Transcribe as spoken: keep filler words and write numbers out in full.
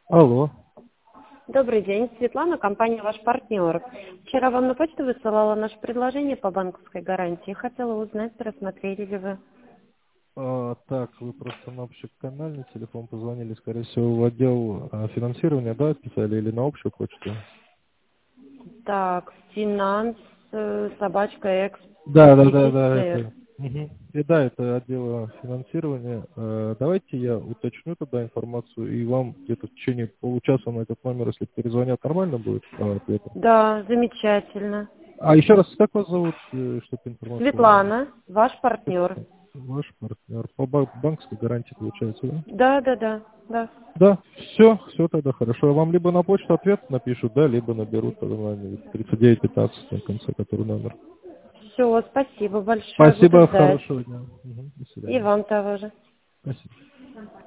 Алло. Добрый день, Светлана, компания «Ваш партнер». Вчера вам на почту высылала наше предложение по банковской гарантии. Хотела узнать, рассмотрели ли вы. А, так, вы просто на общеканальный телефон позвонили, скорее всего, в отдел а, финансирования, да, отписали или на общую почту? Так, финанс, э, собачка, экс, Да, да, да, десять да, эр. это. Мгм. И да, это отдел финансирования. Э, Давайте я уточню тогда информацию, и вам где-то в течение получаса на этот номер, если перезвонят, нормально будет по ответу? Да, замечательно. А еще раз, как вас зовут, э, чтобы информацию вам? Светлана, ваш партнер. Ваш партнер. По ба- банковской гарантии получается, да? Да, да, да, да. Да, все, все тогда хорошо. Вам либо на почту ответ напишут, да, либо наберут тогда на тридцать девять пятнадцать на конце, который номер. Все, спасибо большое, буду Спасибо, ждать. хорошего дня. Мгм, до И свидания. вам того же. Спасибо.